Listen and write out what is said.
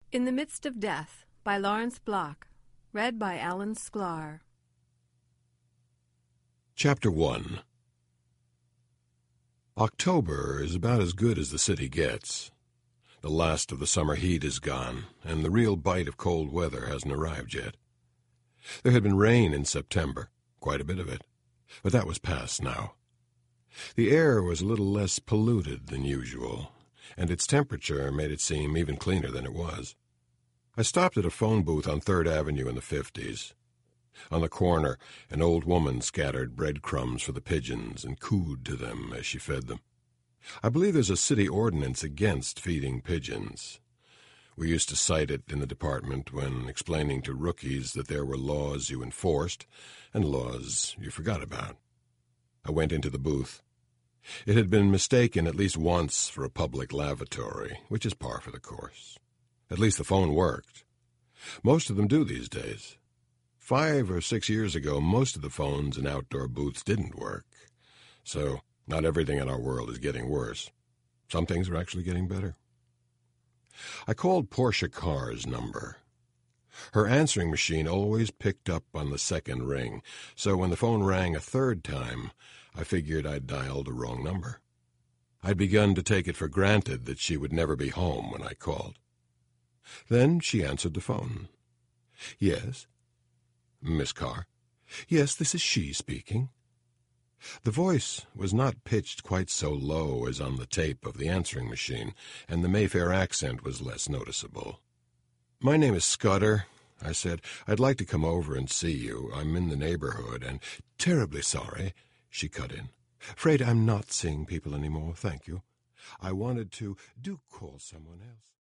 In the Midst of Death by Lawrence Block. Read by Alan Sklar. Chapter 1. October is about as good as the city gets. The last of the summer heat is gone, and the real bite of cold weather hasn't arrived yet. There had been rain in September, quite a bit of it, but that was past now. The air was a little less polluted than usual, and its temperature made it seem even cleaner than it was. I stopped at a phone booth on 3rd Avenue in the 50s. On the corner, an old woman scattered breadcrumbs for the pigeons and cooed to them as she fed them. I believe there's a city ordinance against feeding pigeons. We used to cite it in the department when explaining to rookies that there were laws you enforced and laws you forgot about. I went into the booth. It had been mistaken at least once for a public lavatory, which is par for the course. At least the phone worked. Most of them do these days. 5 or 6 years ago, most of the phones in outdoor booths didn't work. So not everything in our world is getting worse. Some things are actually getting better. I called Portia Carr's number. Her answering machine always picked up on the second ring, so when the phone rang a third time, I figured I'd dialed the wrong number. I'd begun to take it for granted that she would never be home when I called. Then she answered the phone. "Yes." "Miss Carr?" "Yes, this is she speaking." The voice was not pitched quite so low as on the tape of the answering machine, and the Mayfair accent was less noticeable. "My name is Scudder," I said. "I'd like to come over and see you. I'm in the neighborhood, and—" "Terribly sorry," she cut in. "Afraid I'm not seeing people anymore, thank you. I wanted to— Do call someone else."